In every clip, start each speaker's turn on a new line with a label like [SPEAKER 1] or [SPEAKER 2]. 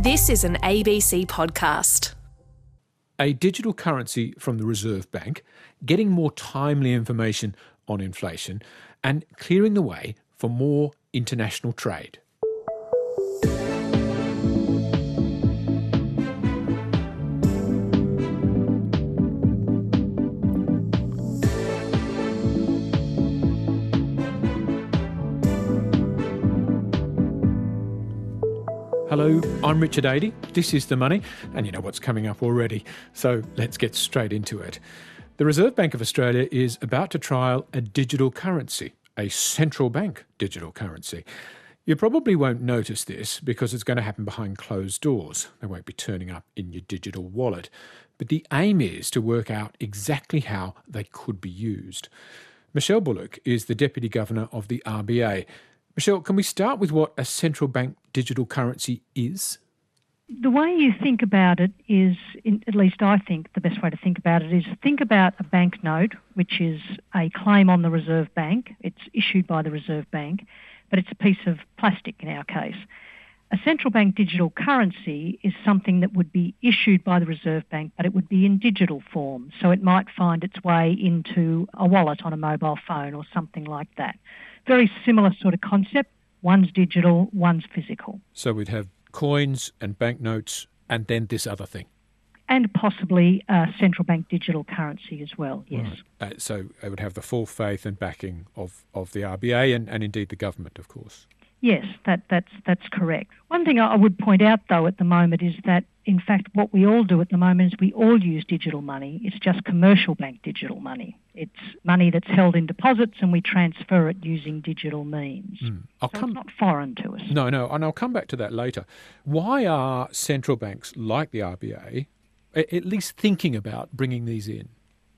[SPEAKER 1] This is an ABC podcast.
[SPEAKER 2] A digital currency from the Reserve Bank, getting more timely information on inflation and clearing the way for more international trade. Hello, I'm Richard Adey. This is The Money, and you know what's coming up already, so let's get straight into it. The Reserve Bank of Australia is about to trial a digital currency, a central bank digital currency. You probably won't notice this because it's going to happen behind closed doors. They won't be turning up in your digital wallet. But the aim is to work out exactly how they could be used. Michelle Bullock is the Deputy Governor of the RBA. Michelle, can we start with what a central bank digital currency is?
[SPEAKER 3] The way you think about it is, at least I think the best way to think about it is think about a banknote, which is a claim on the Reserve Bank. It's issued by the Reserve Bank, but it's a piece of plastic in our case. A central bank digital currency is something that would be issued by the Reserve Bank, but it would be in digital form. So it might find its way into a wallet on a mobile phone or something like that. Very similar sort of concept. One's digital, one's physical.
[SPEAKER 2] So we'd have coins and banknotes and then this other thing.
[SPEAKER 3] And possibly a central bank digital currency as well, yes.
[SPEAKER 2] Right. So it would have the full faith and backing of the RBA and indeed the government, of course.
[SPEAKER 3] Yes, that's correct. One thing I would point out, though, at the moment is that, in fact, what we all do at the moment is we all use digital money. It's just commercial bank digital money. It's money that's held in deposits and we transfer it using digital means. It's not foreign to us.
[SPEAKER 2] No, and I'll come back to that later. Why are central banks like the RBA at least thinking about bringing these in?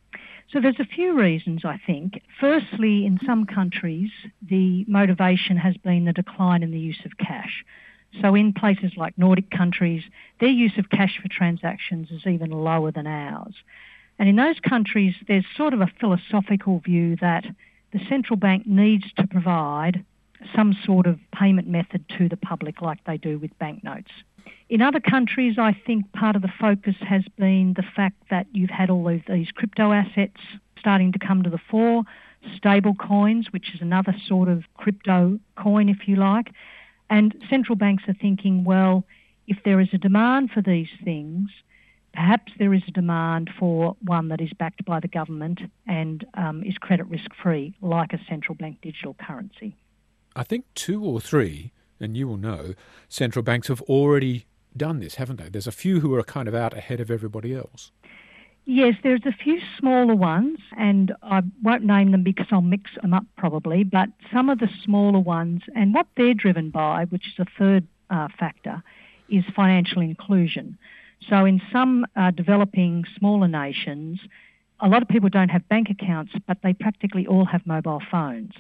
[SPEAKER 3] So there's a few reasons, I think. Firstly, in some countries, the motivation has been the decline in the use of cash. So in places like Nordic countries, their use of cash for transactions is even lower than ours. And in those countries, there's sort of a philosophical view that the central bank needs to provide some sort of payment method to the public like they do with banknotes. In other countries, I think part of the focus has been the fact that you've had all of these crypto assets starting to come to the fore, stable coins, which is another sort of crypto coin, if you like. And central banks are thinking, well, if there is a demand for these things, perhaps there is a demand for one that is backed by the government and is credit risk-free, like a central bank digital currency.
[SPEAKER 2] I think 2 or 3, and you will know, central banks have already done this, haven't they? There's a few who are kind of out ahead of everybody else.
[SPEAKER 3] Yes, there's a few smaller ones, and I won't name them because I'll mix them up probably, but some of the smaller ones, and what they're driven by, which is a third factor, is financial inclusion. So in some developing smaller nations, a lot of people don't have bank accounts, but they practically all have mobile phones.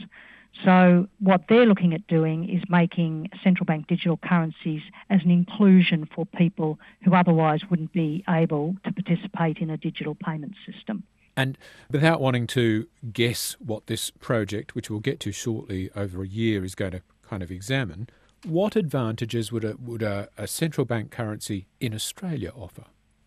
[SPEAKER 3] So what they're looking at doing is making central bank digital currencies as an inclusion for people who otherwise wouldn't be able to participate in a digital payment system.
[SPEAKER 2] And without wanting to guess what this project, which we'll get to shortly over a year, is going to kind of examine, what advantages would a central bank currency in Australia offer?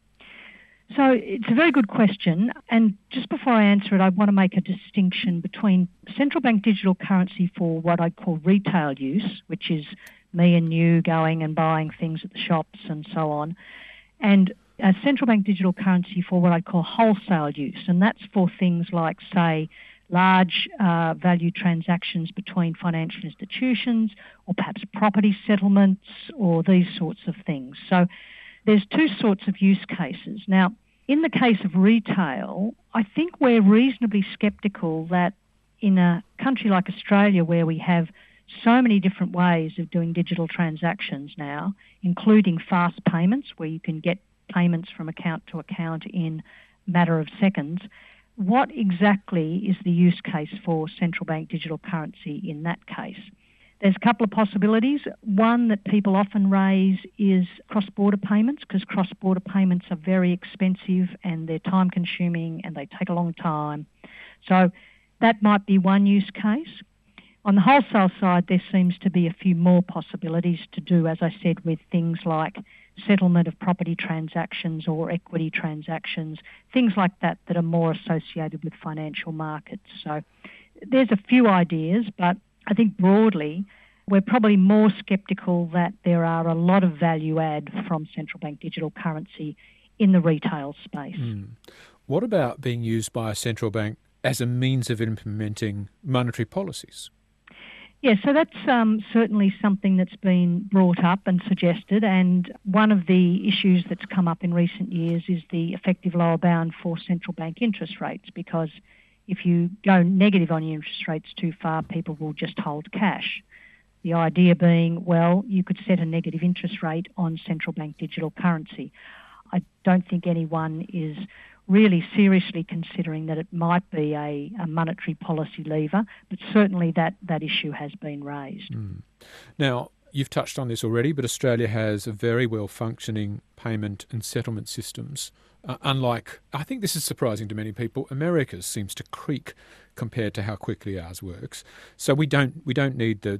[SPEAKER 3] So it's a very good question, and just before I answer it, I want to make a distinction between central bank digital currency for what I call retail use, which is me and you going and buying things at the shops and so on, and a central bank digital currency for what I call wholesale use, and that's for things like, say, large value transactions between financial institutions or perhaps property settlements or these sorts of things. So there's 2 sorts of use cases. Now, in the case of retail, I think we're reasonably sceptical that in a country like Australia, where we have so many different ways of doing digital transactions now, including fast payments, where you can get payments from account to account in a matter of seconds, what exactly is the use case for central bank digital currency in that case? There's a couple of possibilities. One that people often raise is cross-border payments, because cross-border payments are very expensive and they're time-consuming and they take a long time. So that might be one use case. On the wholesale side, there seems to be a few more possibilities to do, as I said, with things like settlement of property transactions or equity transactions, things like that that are more associated with financial markets. So there's a few ideas, but I think broadly we're probably more sceptical that there are a lot of value add from central bank digital currency in the retail space.
[SPEAKER 2] What about being used by a central bank as a means of implementing monetary policies?
[SPEAKER 3] Yeah, so that's certainly something that's been brought up and suggested, and one of the issues that's come up in recent years is the effective lower bound for central bank interest rates, because if you go negative on your interest rates too far, people will just hold cash. The idea being, well, you could set a negative interest rate on central bank digital currency. I don't think anyone is really seriously considering that it might be a monetary policy lever, but certainly that issue has been raised.
[SPEAKER 2] Now, you've touched on this already, but Australia has a very well-functioning payment and settlement systems. Unlike, I think this is surprising to many people, America's seems to creak compared to how quickly ours works. So we don't need the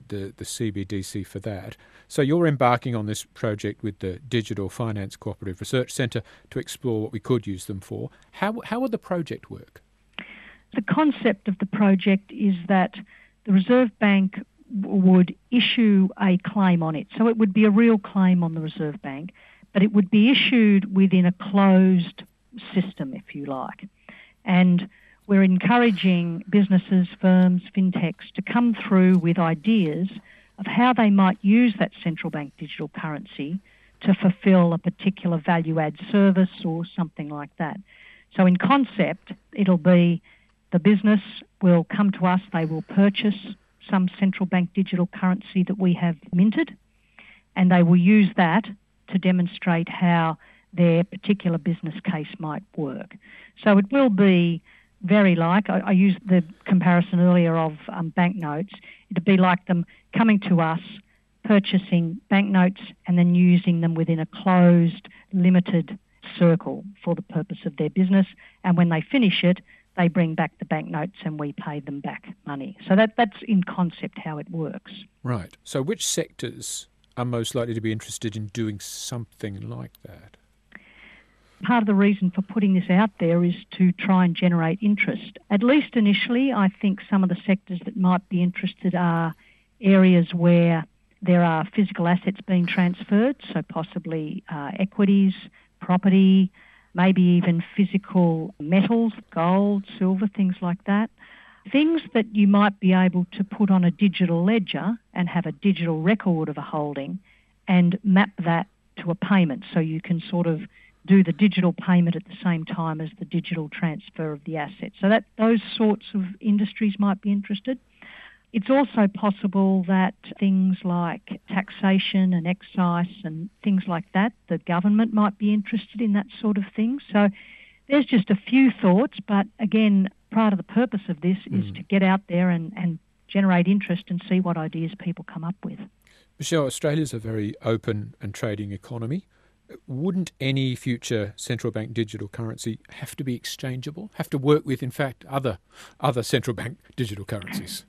[SPEAKER 2] CBDC for that. So you're embarking on this project with the Digital Finance Cooperative Research Centre to explore what we could use them for. How will the project work?
[SPEAKER 3] The concept of the project is that the Reserve Bank would issue a claim on it. So it would be a real claim on the Reserve Bank, but it would be issued within a closed system, if you like. And we're encouraging businesses, firms, fintechs to come through with ideas of how they might use that central bank digital currency to fulfil a particular value-add service or something like that. So in concept, it'll be the business will come to us, they will purchase some central bank digital currency that we have minted, and they will use that to demonstrate how their particular business case might work. So it will be very like, I used the comparison earlier of banknotes, it'd be like them coming to us, purchasing banknotes and then using them within a closed, limited circle for the purpose of their business, and when they finish it, they bring back the banknotes and we pay them back money. So that's in concept how it works.
[SPEAKER 2] Right. So which sectors are most likely to be interested in doing something like that?
[SPEAKER 3] Part of the reason for putting this out there is to try and generate interest. At least initially, I think some of the sectors that might be interested are areas where there are physical assets being transferred, so possibly equities, property, maybe even physical metals, gold, silver, things like that. Things that you might be able to put on a digital ledger and have a digital record of a holding and map that to a payment, so you can sort of do the digital payment at the same time as the digital transfer of the asset. So that those sorts of industries might be interested. It's also possible that things like taxation and excise and things like that, the government might be interested in that sort of thing. So there's just a few thoughts, but again, part of the purpose of this is to get out there and generate interest and see what ideas people come up with.
[SPEAKER 2] Michelle, Australia's a very open and trading economy. Wouldn't any future central bank digital currency have to be exchangeable, have to work with, in fact, other central bank digital currencies?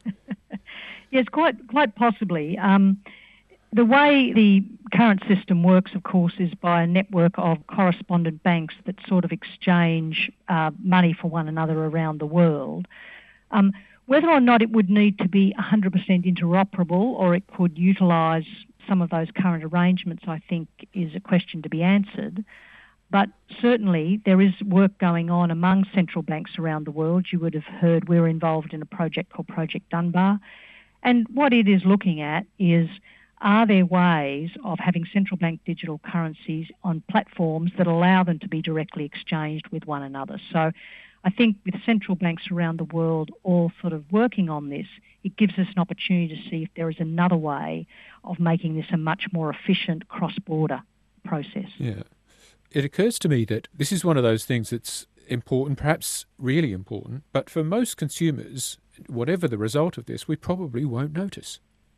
[SPEAKER 3] Yes, quite possibly. The way the current system works, of course, is by a network of correspondent banks that sort of exchange money for one another around the world. Whether or not it would need to be 100% interoperable or it could utilise some of those current arrangements, I think, is a question to be answered. But certainly there is work going on among central banks around the world. You would have heard we're involved in a project called Project Dunbar. And what it is looking at is, are there ways of having central bank digital currencies on platforms that allow them to be directly exchanged with one another? So I think with central banks around the world all sort of working on this, it gives us an opportunity to see if there is another way of making this a much more efficient cross-border process.
[SPEAKER 2] Yeah. It occurs to me that this is one of those things that's important, perhaps really important, but for most consumers, whatever the result of this, we probably won't notice.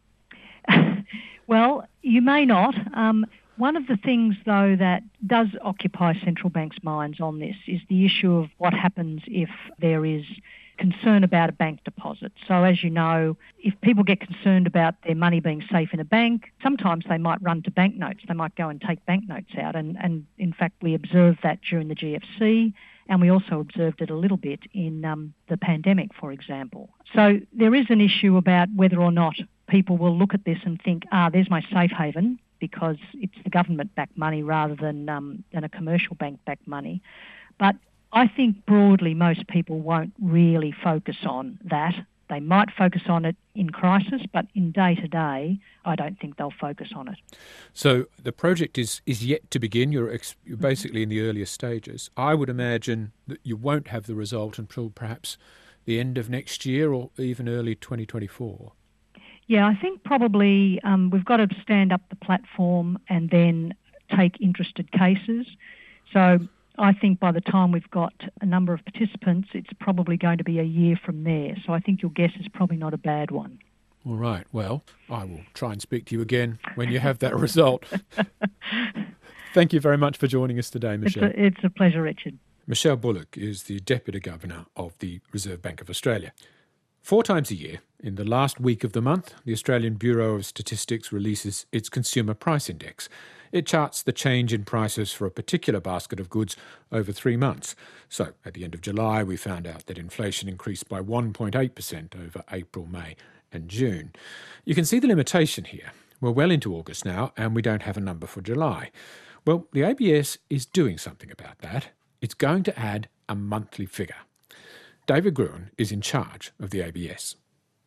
[SPEAKER 3] Well, you may not. One of the things, though, that does occupy central banks' minds on this is the issue of what happens if there is concern about a bank deposit. So as you know, if people get concerned about their money being safe in a bank, sometimes they might run to banknotes. They might go and take banknotes out. And in fact, we observed that during the GFC, and we also observed it a little bit in the pandemic, for example. So there is an issue about whether or not people will look at this and think, there's my safe haven, because it's the government-backed money rather than a commercial bank-backed money. But I think broadly most people won't really focus on that. They might focus on it in crisis, but in day-to-day, I don't think they'll focus on it.
[SPEAKER 2] So the project is yet to begin. You're basically in the earlier stages. I would imagine that you won't have the result until perhaps the end of next year or even early 2024.
[SPEAKER 3] Yeah, I think probably we've got to stand up the platform and then take interested cases. So I think by the time we've got a number of participants, it's probably going to be a year from there. So I think your guess is probably not a bad one.
[SPEAKER 2] All right. Well, I will try and speak to you again when you have that result. Thank you very much for joining us today, Michelle.
[SPEAKER 3] It's a pleasure, Richard.
[SPEAKER 2] Michelle Bullock is the Deputy Governor of the Reserve Bank of Australia. 4 times a year, in the last week of the month, the Australian Bureau of Statistics releases its Consumer Price Index. It charts the change in prices for a particular basket of goods over 3 months. So, at the end of July, we found out that inflation increased by 1.8% over April, May and June. You can see the limitation here. We're well into August now, and we don't have a number for July. Well, the ABS is doing something about that. It's going to add a monthly figure. David Gruen is in charge of the ABS.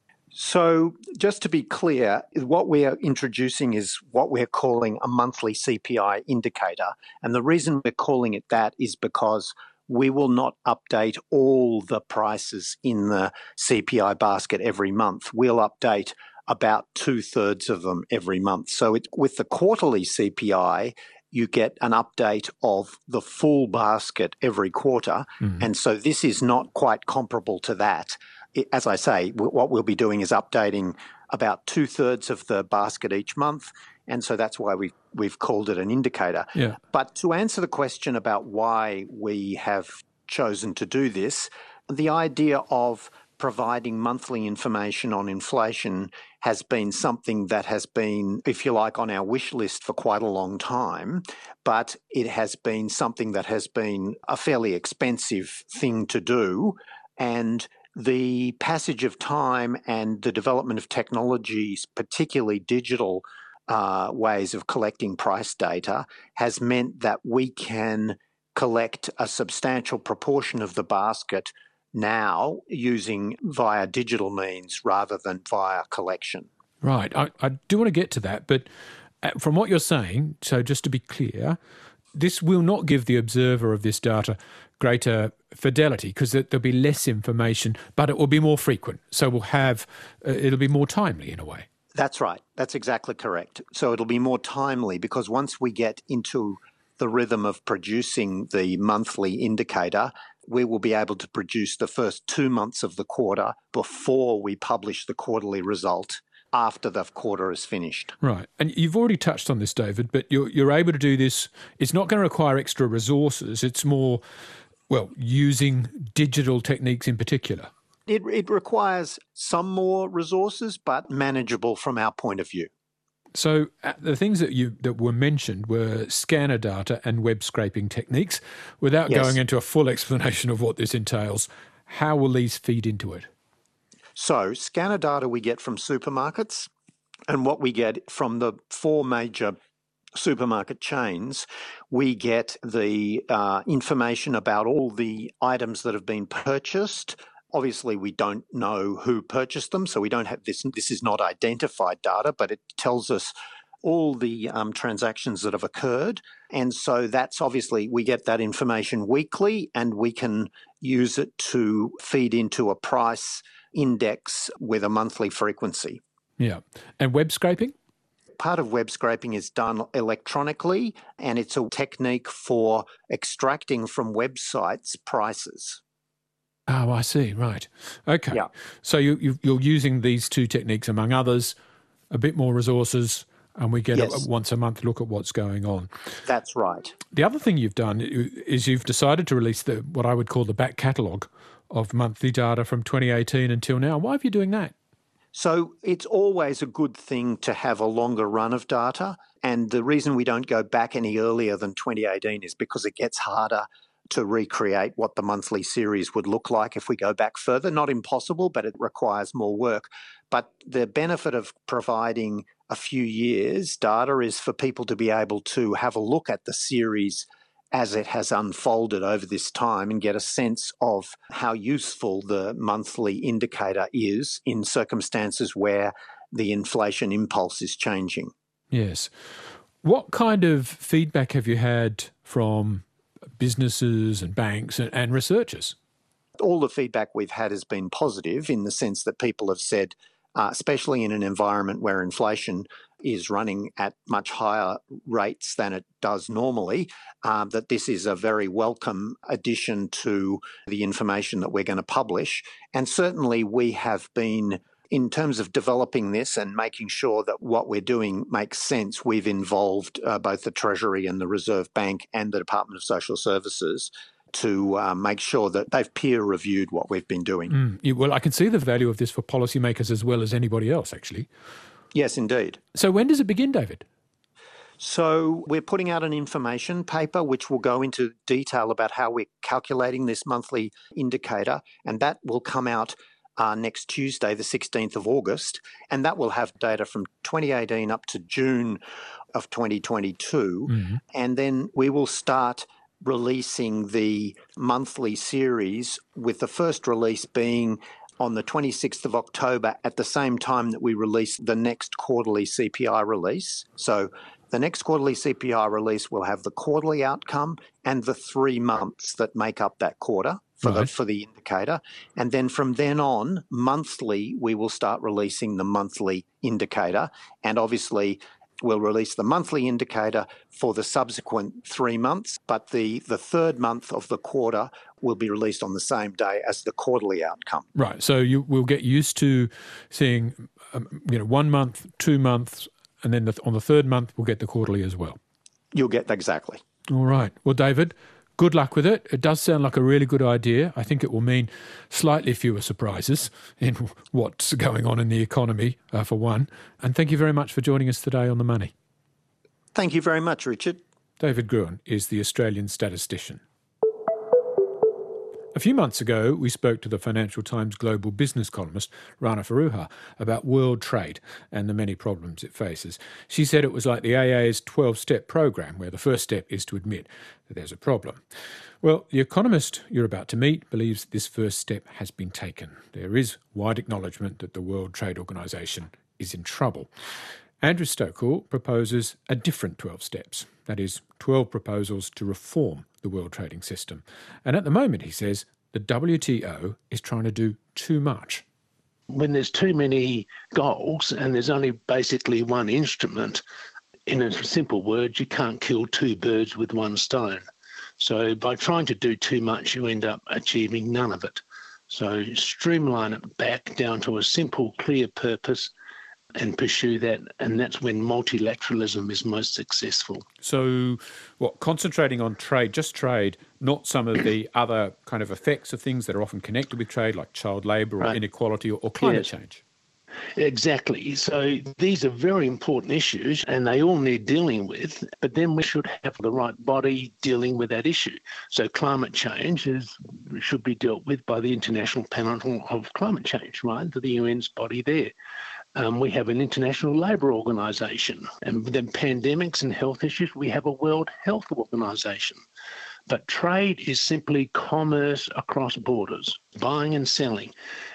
[SPEAKER 4] So just to be clear, what we are introducing is what we're calling a monthly CPI indicator. And the reason we're calling it that is because we will not update all the prices in the CPI basket every month. We'll update about 2/3 of them every month. So with the quarterly CPI, you get an update of the full basket every quarter. Mm-hmm. And so this is not quite comparable to that. As I say, what we'll be doing is updating about 2/3 of the basket each month. And so that's why we've called it an indicator.
[SPEAKER 2] Yeah.
[SPEAKER 4] But to answer the question about why we have chosen to do this, the idea of providing monthly information on inflation has been something that has been, if you like, on our wish list for quite a long time, but it has been something that has been a fairly expensive thing to do. And the passage of time and the development of technologies, particularly digital ways of collecting price data, has meant that we can collect a substantial proportion of the basket now using via digital means rather than via collection.
[SPEAKER 2] Right. I do want to get to that, but from what you're saying, so just to be clear, this will not give the observer of this data greater fidelity because there'll be less information, but it will be more frequent. So it'll be more timely in a way.
[SPEAKER 4] That's right. That's exactly correct. So it'll be more timely because once we get into the rhythm of producing the monthly indicator, we will be able to produce the first 2 months of the quarter before we publish the quarterly result after the quarter is finished.
[SPEAKER 2] Right. And you've already touched on this, David, but you're able to do this. It's not going to require extra resources. It's more, using digital techniques in particular.
[SPEAKER 4] It requires some more resources, but manageable from our point of view.
[SPEAKER 2] So the things that were mentioned were scanner data and web scraping techniques. Without going into a full explanation of what this entails, how will these feed into it?
[SPEAKER 4] So scanner data we get from supermarkets, and what we get from the 4 major supermarket chains, we get the information about all the items that have been purchased. Obviously, we don't know who purchased them, so we don't have this. This is not identified data, but it tells us all the transactions that have occurred. And so that's obviously, we get that information weekly and we can use it to feed into a price index with a monthly frequency.
[SPEAKER 2] Yeah. And web scraping?
[SPEAKER 4] Part of web scraping is done electronically, and it's a technique for extracting from websites prices.
[SPEAKER 2] Oh, I see. Right. Okay.
[SPEAKER 4] Yeah.
[SPEAKER 2] So you're using these 2 techniques, among others, a bit more resources, and we get a once a month look at what's going on.
[SPEAKER 4] That's right.
[SPEAKER 2] The other thing you've done is you've decided to release what I would call the back catalogue of monthly data from 2018 until now. Why are you doing that?
[SPEAKER 4] So it's always a good thing to have a longer run of data. And the reason we don't go back any earlier than 2018 is because it gets harder to recreate what the monthly series would look like if we go back further. Not impossible, but it requires more work. But the benefit of providing a few years data is for people to be able to have a look at the series as it has unfolded over this time and get a sense of how useful the monthly indicator is in circumstances where the inflation impulse is changing.
[SPEAKER 2] Yes. What kind of feedback have you had from businesses and banks and researchers?
[SPEAKER 4] All the feedback we've had has been positive in the sense that people have said, especially in an environment where inflation is running at much higher rates than it does normally, that this is a very welcome addition to the information that we're going to publish. And certainly we have been, in terms of developing this and making sure that what we're doing makes sense, we've involved both the Treasury and the Reserve Bank and the Department of Social Services to make sure that they've peer-reviewed what we've been doing.
[SPEAKER 2] Well, I can see the value of this for policymakers as well as anybody else, actually.
[SPEAKER 4] Yes, indeed.
[SPEAKER 2] So when does it begin, David?
[SPEAKER 4] So we're putting out an information paper which will go into detail about how we're calculating this monthly indicator, and that will come out next Tuesday, the 16th of August, and that will have data from 2018 up to June of 2022. Mm-hmm. And then we will start releasing the monthly series, with the first release being on the 26th of October at the same time that we release the next quarterly CPI release. So the next quarterly CPI release will have the quarterly outcome and the 3 months that make up that quarter for the indicator. And then from then on, monthly, we will start releasing the monthly indicator. And obviously, we'll release the monthly indicator for the subsequent 3 months, but the third month of the quarter will be released on the same day as the quarterly outcome.
[SPEAKER 2] Right. So you will get used to seeing 1 month, 2 months, and then on the third month, we'll get the quarterly as well.
[SPEAKER 4] You'll get exactly.
[SPEAKER 2] All right. Well, David, good luck with it. It does sound like a really good idea. I think it will mean slightly fewer surprises in what's going on in the economy, for one. And thank you very much for joining us today on The Money.
[SPEAKER 4] Thank you very much, Richard.
[SPEAKER 2] David Gruen is the Australian statistician. A few months ago, we spoke to the Financial Times global business columnist Rana Foroohar about world trade and the many problems it faces. She said it was like the AA's 12-step program, where the first step is to admit that there's a problem. Well, the economist you're about to meet believes this first step has been taken. There is wide acknowledgement that the World Trade Organisation is in trouble. Andrew Stockel proposes a different 12 steps, that is, 12 proposals to reform the world trading system. And at the moment, he says, the WTO is trying to do too much.
[SPEAKER 5] When there's too many goals and there's only basically one instrument, in a simple word, you can't kill two birds with one stone. So by trying to do too much, you end up achieving none of it. So streamline it back down to a simple, clear purpose and pursue that, and that's when multilateralism is most successful.
[SPEAKER 2] So concentrating on trade, just trade, not some of the other kind of effects of things that are often connected with trade, like child labour or inequality or climate change?
[SPEAKER 5] Exactly. So these are very important issues and they all need dealing with, but then we should have the right body dealing with that issue. So climate change should be dealt with by the International Panel of Climate Change, right? The UN's body there. We have an International Labour Organisation, and with the pandemics and health issues, we have a World Health Organisation. But trade is simply commerce across borders, buying and selling.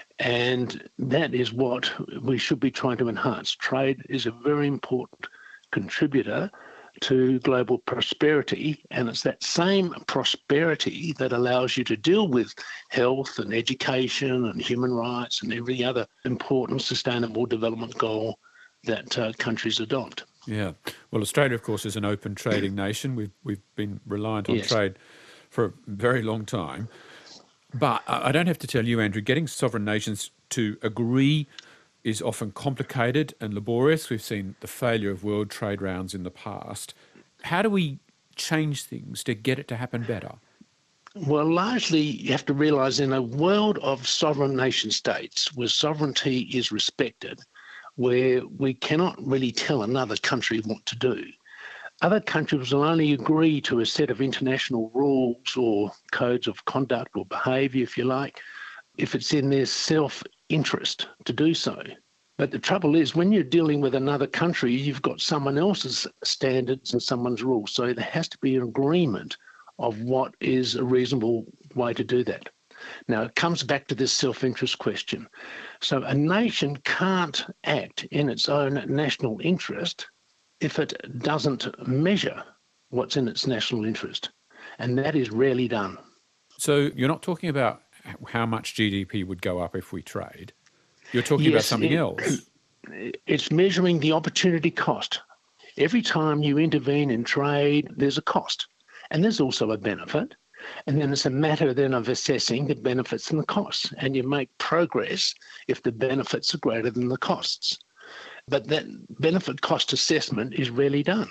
[SPEAKER 5] And that is what we should be trying to enhance. Trade is a very important contributor to global prosperity, and it's that same prosperity that allows you to deal with health and education and human rights and every other important sustainable development goal that countries adopt.
[SPEAKER 2] Yeah. Well, Australia, of course, is an open trading nation. We've been reliant on trade for a very long time. But I don't have to tell you, Andrew, getting sovereign nations to agree is often complicated and laborious. We've seen the failure of world trade rounds in the past. How do we change things to get it to happen better?
[SPEAKER 5] Well, largely you have to realise in a world of sovereign nation states where sovereignty is respected, where we cannot really tell another country what to do, other countries will only agree to a set of international rules or codes of conduct or behaviour, if you like, if it's in their self-interest to do so. But the trouble is, when you're dealing with another country, you've got someone else's standards and someone's rules. So there has to be an agreement of what is a reasonable way to do that. Now, it comes back to this self-interest question. So a nation can't act in its own national interest if it doesn't measure what's in its national interest. And that is rarely done.
[SPEAKER 2] So you're not talking about how much GDP would go up if we trade. You're talking about something else.
[SPEAKER 5] It's measuring the opportunity cost. Every time you intervene in trade, there's a cost. And there's also a benefit. And then it's a matter then of assessing the benefits and the costs. And you make progress if the benefits are greater than the costs. But that benefit cost assessment is rarely done.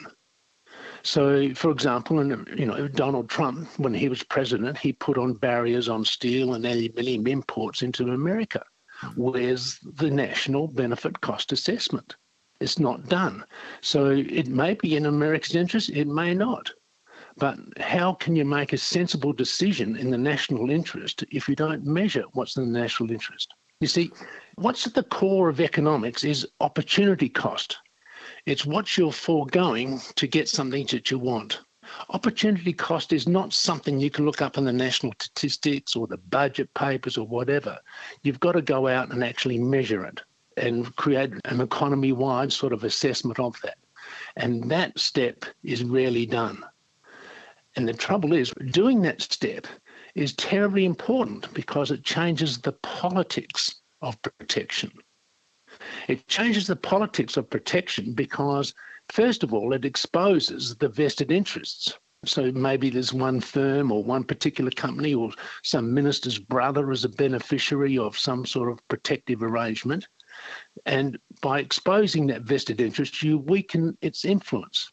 [SPEAKER 5] So, for example, Donald Trump, when he was president, he put on barriers on steel and aluminium imports into America. Where's the national benefit cost assessment? It's not done. So it may be in America's interest, it may not. But how can you make a sensible decision in the national interest if you don't measure what's in the national interest? You see, what's at the core of economics is opportunity cost. It's what you're foregoing to get something that you want. Opportunity cost is not something you can look up in the national statistics or the budget papers or whatever. You've got to go out and actually measure it and create an economy-wide sort of assessment of that. And that step is rarely done. And the trouble is, doing that step is terribly important because it changes the politics of protection. It changes the politics of protection because, first of all, it exposes the vested interests. So maybe there's one firm or one particular company or some minister's brother is a beneficiary of some sort of protective arrangement. And by exposing that vested interest, you weaken its influence.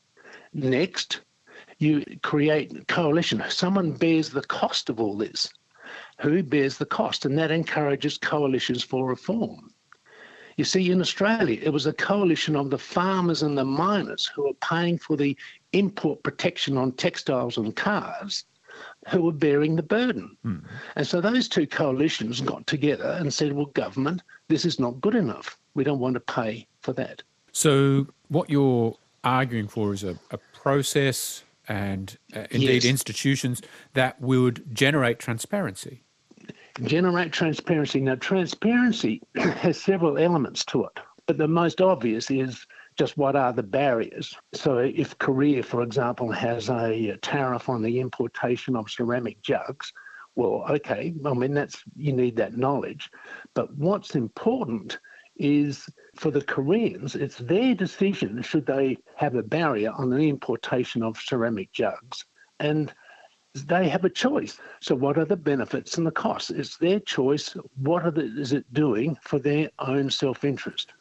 [SPEAKER 5] Next, you create coalition. Someone bears the cost of all this. Who bears the cost? And that encourages coalitions for reform. You see, in Australia, it was a coalition of the farmers and the miners who were paying for the import protection on textiles and cars who were bearing the burden. And so those two coalitions got together and said, well, government, this is not good enough. We don't want to pay for that.
[SPEAKER 2] So what you're arguing for is a process and indeed institutions that would generate transparency.
[SPEAKER 5] Generate transparency. Now, transparency has several elements to it, but the most obvious is just what are the barriers. So if Korea, for example, has a tariff on the importation of ceramic jugs, well, okay, I mean, you need that knowledge. But what's important is for the Koreans, it's their decision should they have a barrier on the importation of ceramic jugs. And they have a choice. So what are the benefits and the costs? It's their choice. What is it doing for their own self-interest?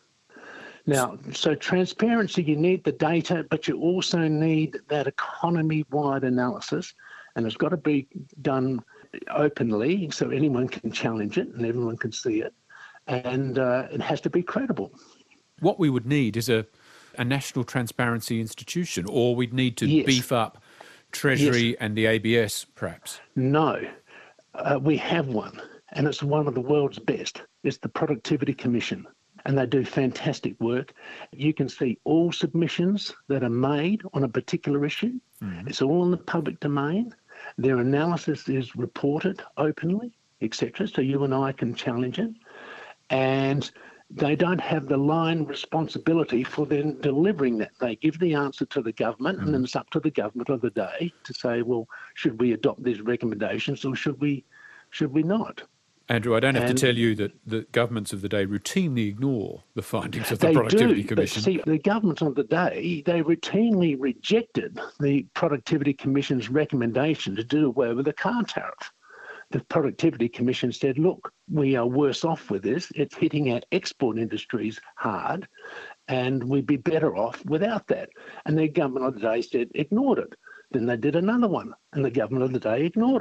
[SPEAKER 5] Now, so transparency, you need the data, but you also need that economy-wide analysis, and it's got to be done openly so anyone can challenge it and everyone can see it, and it has to be credible.
[SPEAKER 2] What we would need is a national transparency institution, or we'd need to beef up Treasury and the ABS, perhaps.
[SPEAKER 5] No, we have one, and it's one of the world's best. It's the Productivity Commission, and they do fantastic work. You can see all submissions that are made on a particular issue. It's all in the public domain. Their analysis is reported openly, etc., so you and I can challenge it. And they don't have the line responsibility for then delivering that. They give the answer to the government, and then it's up to the government of the day to say, well, should we adopt these recommendations or should we not?
[SPEAKER 2] Andrew, I don't have to tell you that the governments of the day routinely ignore the findings of the Productivity Commission.
[SPEAKER 5] But see, the governments of the day, they routinely rejected the Productivity Commission's recommendation to do away with the car tariff. The Productivity Commission said, look, we are worse off with this. It's hitting our export industries hard, and we'd be better off without that. And the government of the day said, ignored it. Then they did another one, and the government of the day ignored it.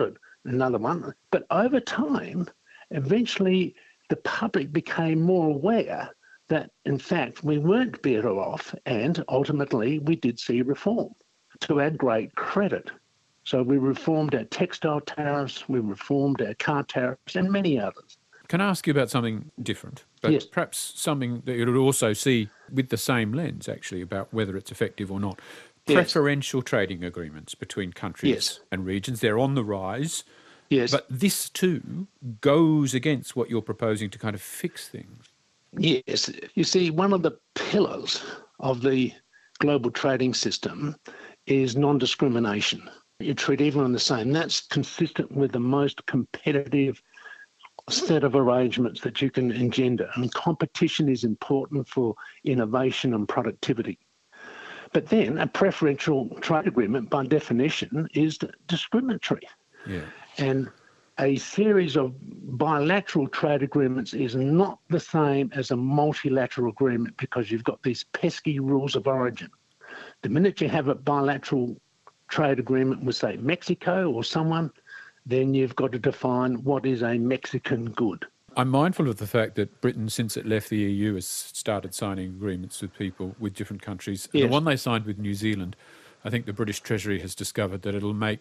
[SPEAKER 5] another one. But over time, eventually the public became more aware that, in fact, we weren't better off, and ultimately we did see reform to our great credit. So we reformed our textile tariffs, we reformed our car tariffs, and many others.
[SPEAKER 2] Can I ask you about something different? But
[SPEAKER 5] yes.
[SPEAKER 2] Perhaps something that you would also see with the same lens, actually, about whether it's effective or not.
[SPEAKER 5] Yes.
[SPEAKER 2] Preferential trading agreements between countries
[SPEAKER 5] Yes.
[SPEAKER 2] and regions, they're on the rise.
[SPEAKER 5] Yes.
[SPEAKER 2] But this too goes against what you're proposing to kind of fix things.
[SPEAKER 5] Yes. You see, one of the pillars of the global trading system is non-discrimination. You treat everyone the same. That's consistent with the most competitive set of arrangements that you can engender. I mean, competition is important for innovation and productivity. But then a preferential trade agreement, by definition, is discriminatory.
[SPEAKER 2] Yeah.
[SPEAKER 5] And a series of bilateral trade agreements is not the same as a multilateral agreement because you've got these pesky rules of origin. The minute you have a bilateral trade agreement with, say, Mexico or someone, then you've got to define what is a Mexican good.
[SPEAKER 2] I'm mindful of the fact that Britain, since it left the EU, has started signing agreements with people, with different countries.
[SPEAKER 5] Yes.
[SPEAKER 2] The one they signed with New Zealand, I think the British Treasury has discovered that it'll make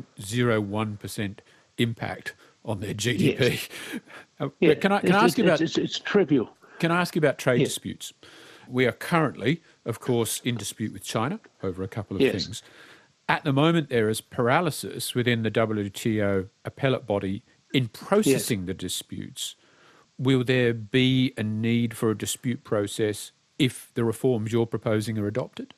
[SPEAKER 2] 0.01% impact on their GDP.
[SPEAKER 5] Yes.
[SPEAKER 2] But can I ask you about...
[SPEAKER 5] It's trivial.
[SPEAKER 2] Can I ask you about trade
[SPEAKER 5] Yes.
[SPEAKER 2] disputes? We are currently, of course, in dispute with China over a couple of
[SPEAKER 5] Yes.
[SPEAKER 2] things. At the moment, there is paralysis within the WTO appellate body in processing the disputes. Will there be a need for a dispute process if the reforms you're proposing are adopted?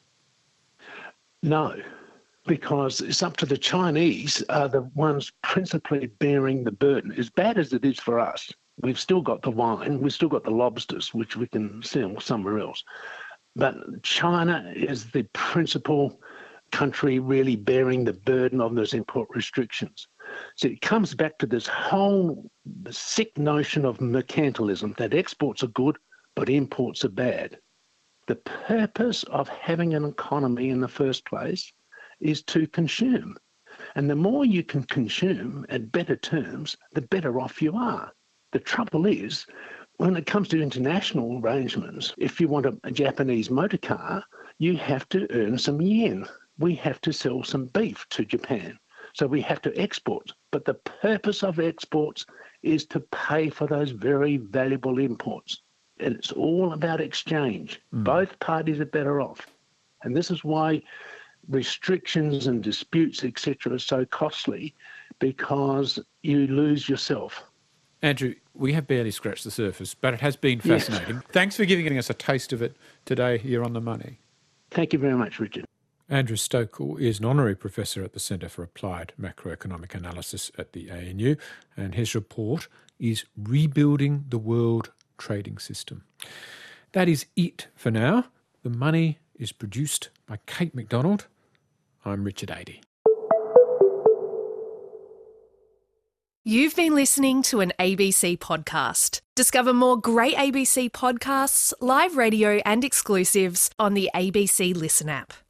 [SPEAKER 5] No, because it's up to the Chinese, are the ones principally bearing the burden. As bad as it is for us, we've still got the wine, we've still got the lobsters, which we can sell somewhere else. But China is the principal country really bearing the burden of those import restrictions. So it comes back to this whole sick notion of mercantilism, that exports are good, but imports are bad. The purpose of having an economy in the first place is to consume. And the more you can consume at better terms, the better off you are. The trouble is, when it comes to international arrangements, if you want a Japanese motor car, you have to earn some yen. We have to sell some beef to Japan. So we have to export. But the purpose of exports is to pay for those very valuable imports. And it's all about exchange. Both parties are better off. And this is why restrictions and disputes, etc., are so costly, because you lose yourself.
[SPEAKER 2] Andrew, we have barely scratched the surface, but it has been fascinating. Yes. Thanks for giving us a taste of it today here on The Money.
[SPEAKER 5] Thank you very much, Richard.
[SPEAKER 2] Andrew Stokel is an honorary professor at the Centre for Applied Macroeconomic Analysis at the ANU, and his report is Rebuilding the World Trading System. That is it for now. The Money is produced by Kate McDonald. I'm Richard Adey.
[SPEAKER 1] You've been listening to an ABC podcast. Discover more great ABC podcasts, live radio and exclusives on the ABC Listen app.